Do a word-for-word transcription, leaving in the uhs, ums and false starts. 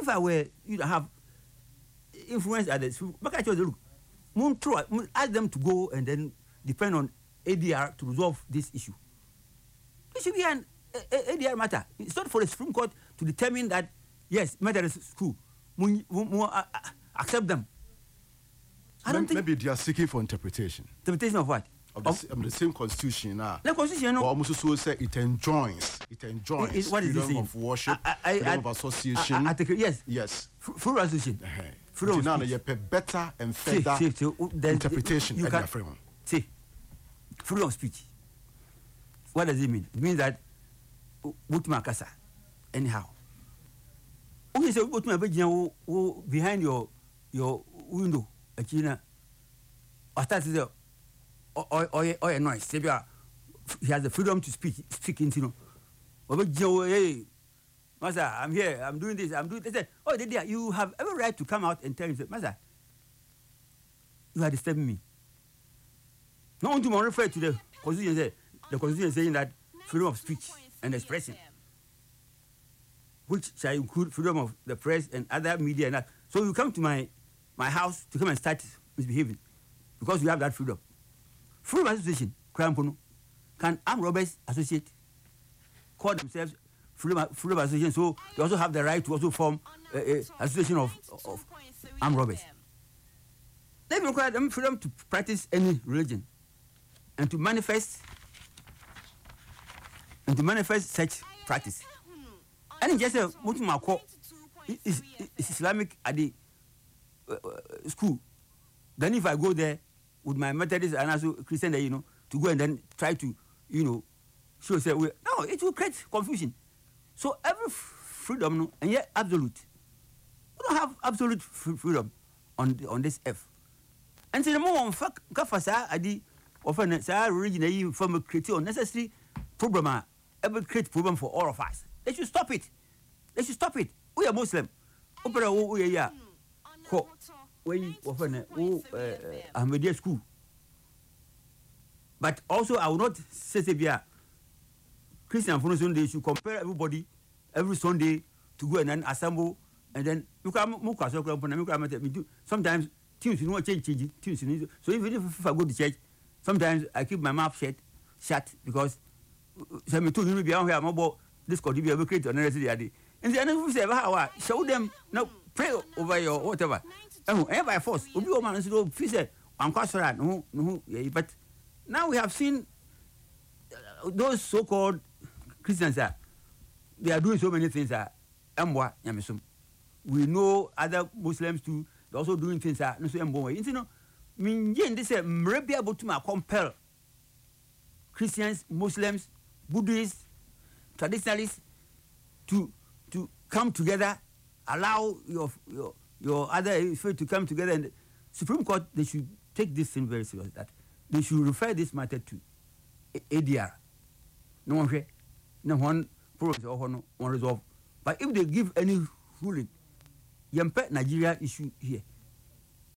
if I were you know, have influence at the but I told you, look, ask them to go and then depend on A D R to resolve this issue. It should be an A D R matter. It's not for the Supreme Court to determine that yes, matter is true. We, we, we, uh, accept them. I don't maybe, think maybe they are seeking for interpretation. Interpretation of what? Of the, of, of the same constitution now. The constitution, no. Or almost so say it enjoins. It enjoins it, it, what is freedom this of worship, I, I, freedom I, of association. I, I, I take it, yes. Yes. Freedom of association. Uh-huh. Freedom now of you have better and see, further see, see, then, interpretation. You can, see, freedom of speech. What does it mean? It means that Butmakasa, anyhow. Okay, so Butma behind your your window, a China, or start to or or or a noise. He has the freedom to speak, speak into you know. Hey, Master, I'm here. I'm doing this. I'm doing. They said, oh, they, you have every right to come out and tell him, Master, you are disturbing me. No one to refer to the constitution. The constitution saying that freedom of speech and expression, which shall include freedom of the press and other media and that. So you come to my my house to come and start misbehaving because you have that freedom. Freedom of association, can armed robbers associate, call themselves freedom, freedom of association, so they also have the right to also form uh, uh, association of, of armed robbers. They require them freedom to practice any religion and to manifest and to manifest such practice. And just a much is Islamic at the uh, uh, school. Then if I go there with my Methodist and also Christian, you know, to go and then try to, you know, show say we no, it will create confusion. So every freedom, no, and yet absolute. We don't have absolute freedom on the, on this earth. And so the more on fuck kafasa adi often say originally from a create unnecessary problem, ever create problem for all of us. They should stop it. They should stop it. We are Muslim. Opera we are ko we often oh Ahmadiyya school. But also I will not say be Christian for Sunday should compare everybody every Sunday to go and then assemble and then you can sometimes things you know change change things you know. So even if I go to church, sometimes I keep my mouth shut shut because some two you be on here about this could be able to create another day. And the other say how show them no pray over your whatever. And by force, will be a man so say I'm quite sorry no no but now we have seen uh, those so-called Christians are they are doing so many things that amwa nyamesum. We know other Muslims too, they're also doing things that no so ambo. You know, mean they say maybe able to compel Christians, Muslims, Buddhists, traditionalists to to come together, allow your your your other faith to come together, and the Supreme Court they should take this thing very seriously. That they should refer this matter to A D R. No one here, no one problem or no one resolve. But if they give any ruling, Yempe Nigeria issue here.